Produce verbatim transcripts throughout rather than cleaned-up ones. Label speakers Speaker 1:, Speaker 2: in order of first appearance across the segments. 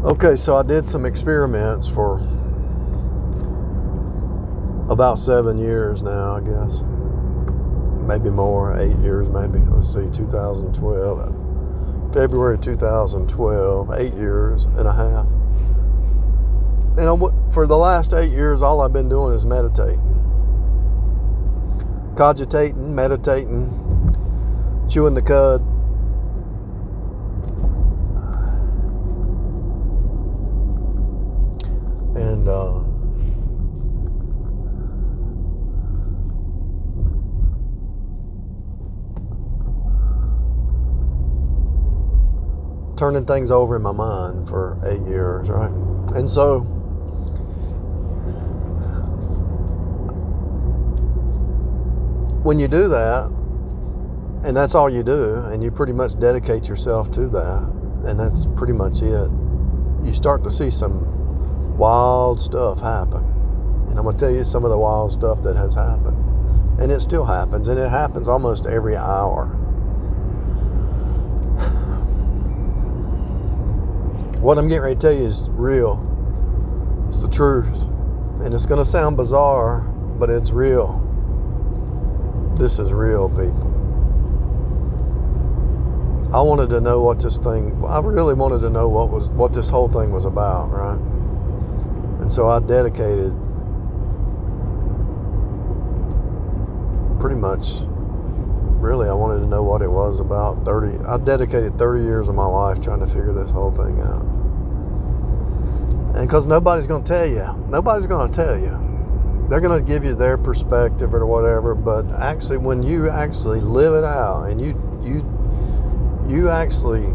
Speaker 1: Okay, so I did some experiments for about seven years now, I guess. Maybe more, eight years maybe. Let's see, two thousand twelve. February two thousand twelve, eight years and a half. And I, for the last eight years, all I've been doing is meditating. Cogitating, meditating, chewing the cud. And uh, turning things over in my mind for eight years, right? And so when you do that, and that's all you do, and you pretty much dedicate yourself to that, and that's pretty much it, you start to see some wild stuff happen. And I'm going to tell you some of the wild stuff that has happened. And it still happens, and it happens almost every hour. What I'm getting ready to tell you is real. It's the truth. And it's going to sound bizarre, but it's real. This is real, people. I wanted to know what this thing, I really wanted to know what was what this whole thing was about, right? And so I dedicated pretty much, really, I wanted to know what it was about. thirty, I dedicated thirty years of my life trying to figure this whole thing out. And because nobody's going to tell you. Nobody's going to tell you. They're going to give you their perspective or whatever, but actually when you actually live it out and you you you actually,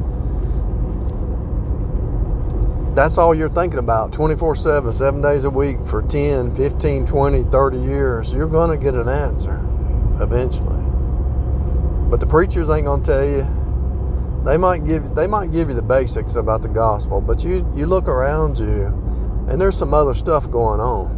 Speaker 1: that's all you're thinking about twenty-four seven, seven days a week for ten, fifteen, twenty, thirty years, you're going to get an answer eventually. But the preachers ain't going to tell you. They might give they might give you the basics about the gospel, but you, you look around you and there's some other stuff going on.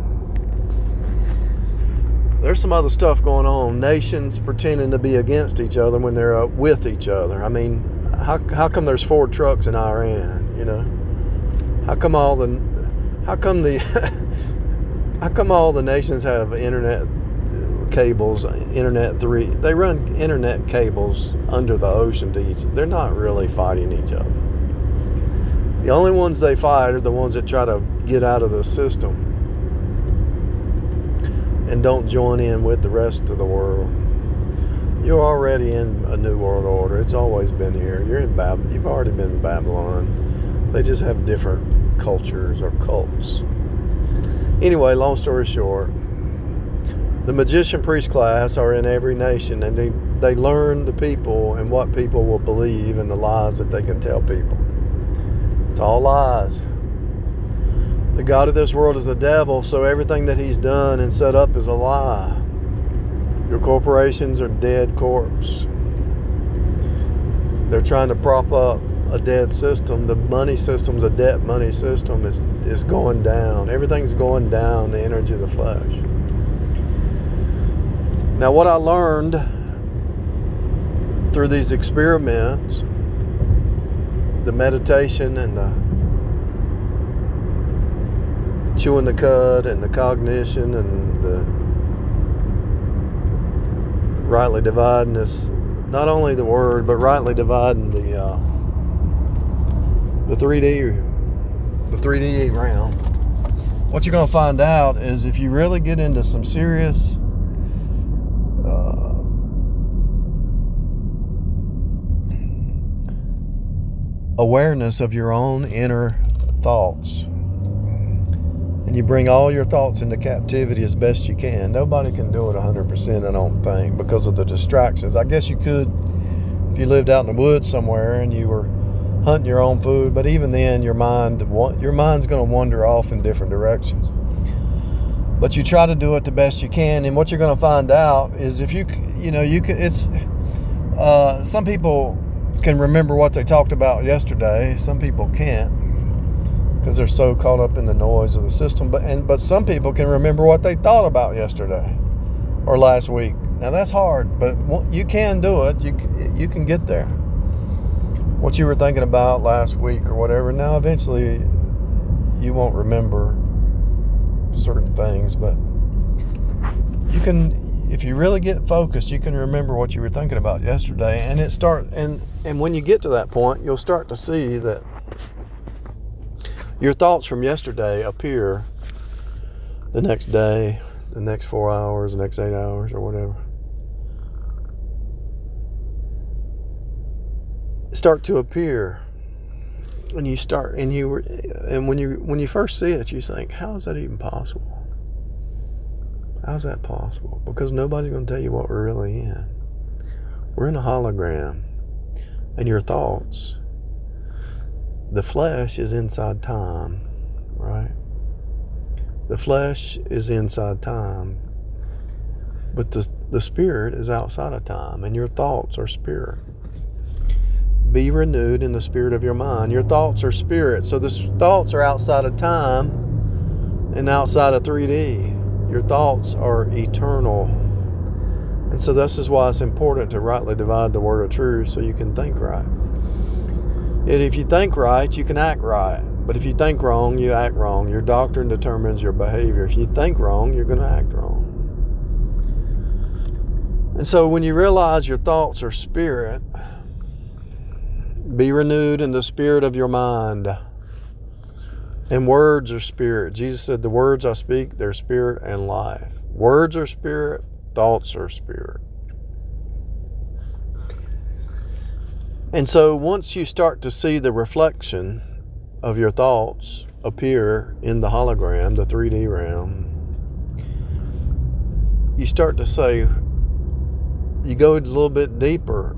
Speaker 1: There's some other stuff going on. Nations pretending to be against each other when they're uh, with each other. I mean, how how come there's Ford trucks in Iran, you know? How come all the, how come the, how come all the nations have internet cables, internet three? They run internet cables under the ocean to each. They're not really fighting each other. The only ones they fight are the ones that try to get out of the system and don't join in with the rest of the world. You're already in a new world order. It's always been here. You're in Babylon. You've already been in Babylon. They just have different cultures or cults. Anyway, long story short, the magician priest class are in every nation, and they, they learn the people and what people will believe and the lies that they can tell people. It's all lies. The God of this world is the devil, so everything that he's done and set up is a lie. Your corporations are dead corpse. They're trying to prop up a dead system. The money system's a debt money system is, is going down. Everything's going down, the energy of the flesh. Now what I learned through these experiments, the meditation and the chewing the cud and the cognition and the rightly dividing this, not only the word, but rightly dividing the uh, the three D the three D realm. What you're going to find out is if you really get into some serious uh, awareness of your own inner thoughts, and you bring all your thoughts into captivity as best you can. Nobody can do it one hundred percent, I don't think, because of the distractions. I guess you could if you lived out in the woods somewhere and you were hunting your own food, but even then your mind your mind's going to wander off in different directions. But you try to do it the best you can, and what you're going to find out is if you you know you can it's uh, some people can remember what they talked about yesterday. Some people can't, because they're so caught up in the noise of the system. But and but some people can remember what they thought about yesterday or last week. Now that's hard, but you can do it. You you can get there. what you were thinking about last week or whatever. Now, eventually, you won't remember certain things, but you can, if you really get focused, you can remember what you were thinking about yesterday. And it start and and when you get to that point, you'll start to see that your thoughts from yesterday appear the next day, the next four hours, the next eight hours, or whatever. Start to appear, and you start, and you were, and when you when you first see it, you think, how is that even possible? How's that possible? Because nobody's going to tell you what we're really in. We're in a hologram, and your thoughts, the flesh is inside time, right? The flesh is inside time, but the the spirit is outside of time, and your thoughts are spirit. Be renewed in the spirit of your mind. Your thoughts are spirit. So the thoughts are outside of time and outside of three D. Your thoughts are eternal. And so this is why it's important to rightly divide the word of truth so you can think right. And if you think right, you can act right. But if you think wrong, you act wrong. Your doctrine determines your behavior. If you think wrong, you're going to act wrong. And so when you realize your thoughts are spirit, be renewed in the spirit of your mind. And words are spirit. Jesus said, the words I speak, they're spirit and life. Words are spirit, thoughts are spirit. And so once you start to see the reflection of your thoughts appear in the hologram, the three D realm, you start to say, you go a little bit deeper.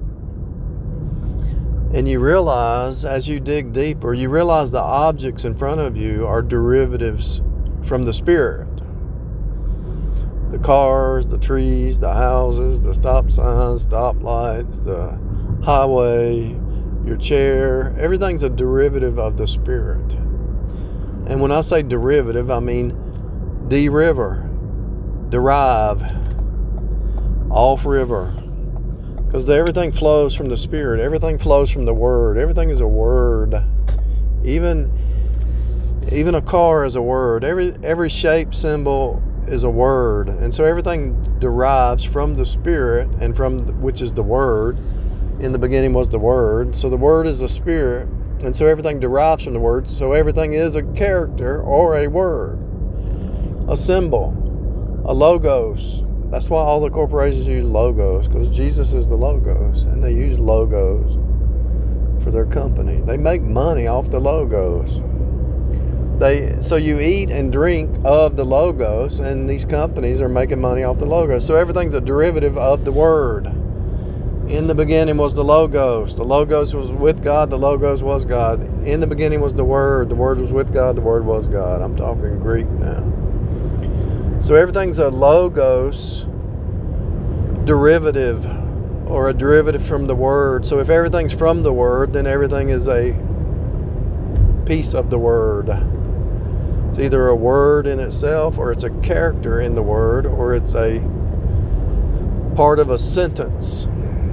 Speaker 1: And you realize, as you dig deeper, you realize the objects in front of you are derivatives from the spirit. The cars, the trees, the houses, the stop signs, stop lights, the highway, your chair, everything's a derivative of the spirit. And when I say derivative, I mean de-river, derive, off-river. Because everything flows from the spirit. Everything flows from the word. Everything is a word. Even, even a car is a word. Every, every shape, symbol is a word. And so everything derives from the spirit, and from which is the word. In the beginning was the word. So the word is the spirit. And so everything derives from the word. So everything is a character or a word. A symbol. A logos. That's why all the corporations use logos, because Jesus is the logos, and they use logos for their company. They make money off the logos. They so you eat and drink of the logos, and these companies are making money off the logos. So everything's a derivative of the word. In the beginning was the logos. The logos was with God. The logos was God. In the beginning was the word. The word was with God. The word was God. I'm talking Greek now. So everything's a logos derivative, or a derivative from the word. So if everything's from the word, then everything is a piece of the word. It's either a word in itself, or it's a character in the word, or it's a part of a sentence.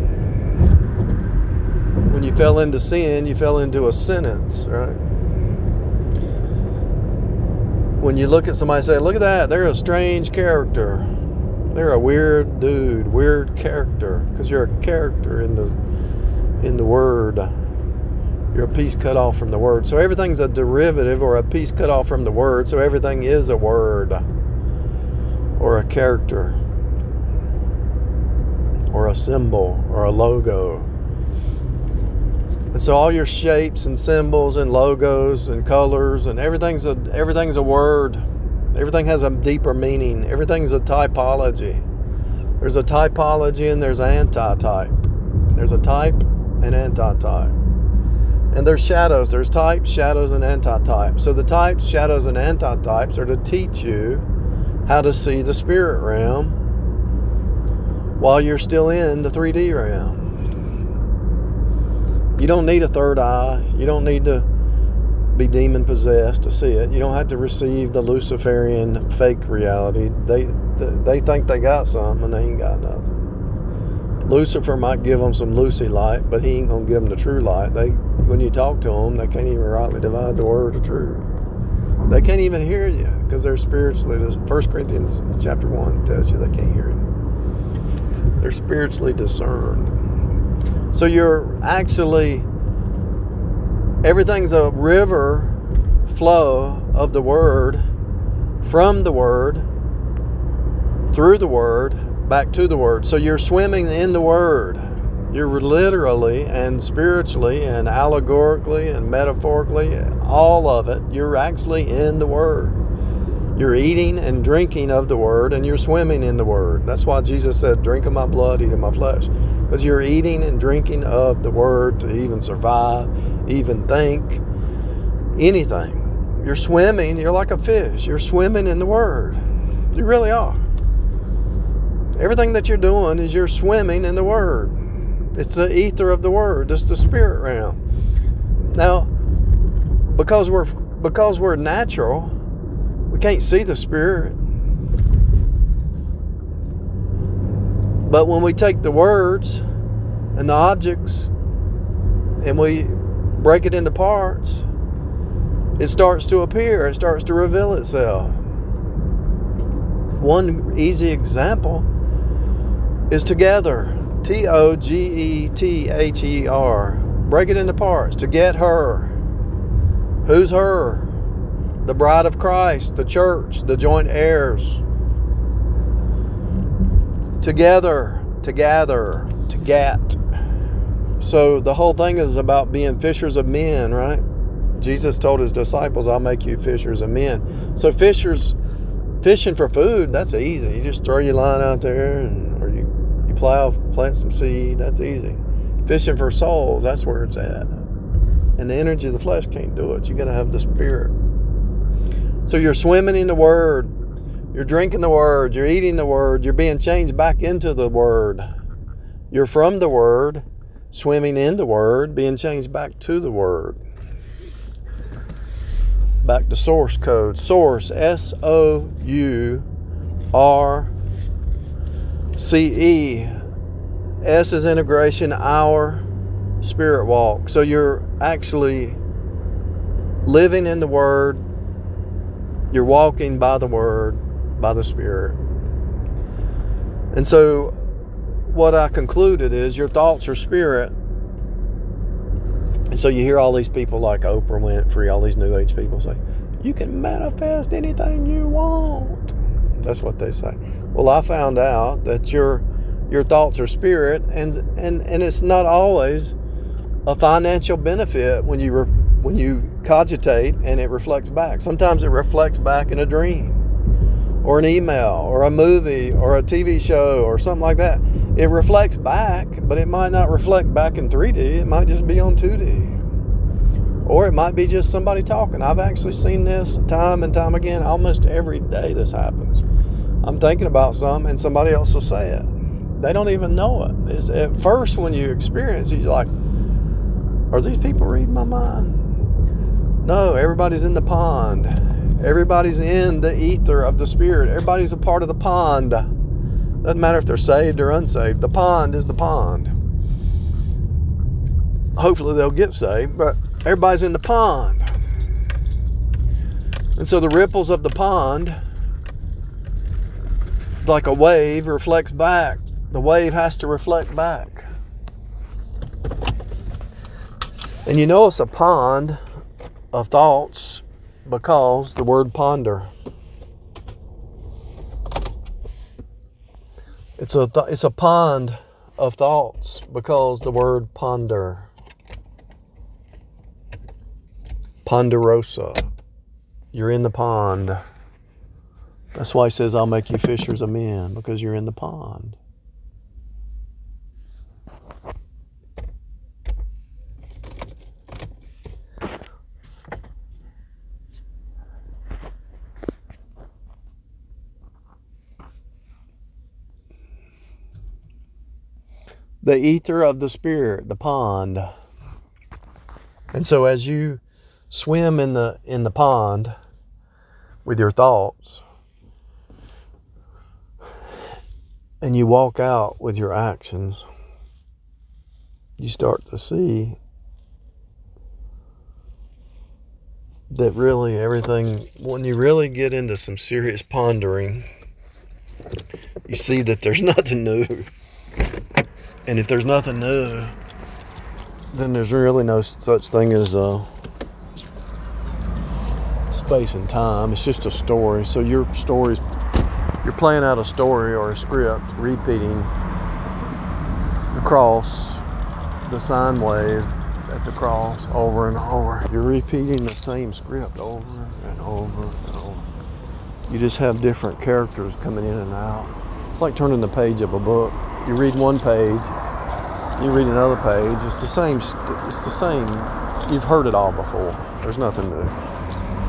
Speaker 1: When you fell into sin, you fell into a sentence, right? When you look at somebody and say, look at that, they're a strange character. They're a weird dude, weird character. Because you're a character in the in the word. You're a piece cut off from the word. So everything's a derivative or a piece cut off from the word. So everything is a word or a character or a symbol or a logo. And so all your shapes and symbols and logos and colors and everything's a everything's a word. Everything has a deeper meaning. Everything's a typology. There's a typology and there's anti-type. There's a type and anti-type. And there's shadows. There's types, shadows, and anti-types. So the types, shadows, and anti-types are to teach you how to see the spirit realm while you're still in the three D realm. You don't need a third eye. You don't need to be demon possessed to see it. You don't have to receive the Luciferian fake reality. They they think they got something and they ain't got nothing. Lucifer might give them some Lucy light, but he ain't going to give them the true light. They, when you talk to them, they can't even rightly divide the word of truth. They can't even hear you because they're spiritually. First Corinthians chapter one tells you they can't hear you. They're spiritually discerned. So you're actually, everything's a river flow of the word, from the word, through the word, back to the word. So you're swimming in the word. You're literally and spiritually and allegorically and metaphorically, all of it, you're actually in the word. You're eating and drinking of the word, and you're swimming in the word. That's why Jesus said, drink of my blood, eat of my flesh. Because you're eating and drinking of the word to even survive, even think, anything. You're swimming, you're like a fish. You're swimming in the word. You really are. Everything that you're doing is you're swimming in the word. It's the ether of the word. It's the spirit realm. Now, because we're because we're natural, we can't see the spirit. But when we take the words and the objects and we break it into parts, it starts to appear. It starts to reveal itself. One easy example is together. T O G E T H E R. Break it into parts. To get her. Who's her? The bride of Christ, the church, the joint heirs. Together, to gather, to get. So the whole thing is about being fishers of men, right? Jesus told his disciples, I'll make you fishers of men. So fishers, fishing for food, that's easy. You just throw your line out there and or you plow, plant some seed, that's easy. Fishing for souls, that's where it's at. And the energy of the flesh can't do it. You got to have the spirit. So you're swimming in the word. You're drinking the word. You're eating the word. You're being changed back into the word. You're from the word, swimming in the word, being changed back to the word. Back to source code. Source, S O U R C E. S is integration, our spirit walk. So you're actually living in the word. You're walking by the word, by the spirit. And so what I concluded is your thoughts are spirit. And so you hear all these people like Oprah Winfrey, all these new age people say, you can manifest anything you want. That's what they say. Well, I found out that your your thoughts are spirit, and and and it's not always a financial benefit when you re, when you cogitate and it reflects back. Sometimes it reflects back in a dream, or an email, or a movie, or a T V show, or something like that. It reflects back, but it might not reflect back in three D. It might just be on two D, or it might be just somebody talking. I've actually seen this time and time again. Almost every day this happens. I'm thinking about something and somebody else will say it. They don't even know it. It's at first when you experience it, you're like, are these people reading my mind? No, everybody's in the pond. Everybody's in the ether of the spirit. Everybody's a part of the pond. Doesn't matter if they're saved or unsaved. The pond is the pond. Hopefully they'll get saved, but everybody's in the pond. And so the ripples of the pond, like a wave, reflects back. The wave has to reflect back. And you know it's a pond of thoughts because the word ponder. It's a th- it's a pond of thoughts because the word ponder. Ponderosa. You're in the pond. That's why he says, I'll make you fishers of men, because you're in the pond. The ether of the spirit, the pond. And so as you swim in the in the pond with your thoughts, and you walk out with your actions, you start to see that really everything, when you really get into some serious pondering, you see that there's nothing new. And if there's nothing new, then there's really no such thing as uh, space and time. It's just a story. So your story's, you're playing out a story or a script, repeating the cross, the sine wave at the cross over and over. You're repeating the same script over and over and over. You just have different characters coming in and out. It's like turning the page of a book. You read one page, you read another page. It's the same. It's the same. You've heard it all before. There's nothing new.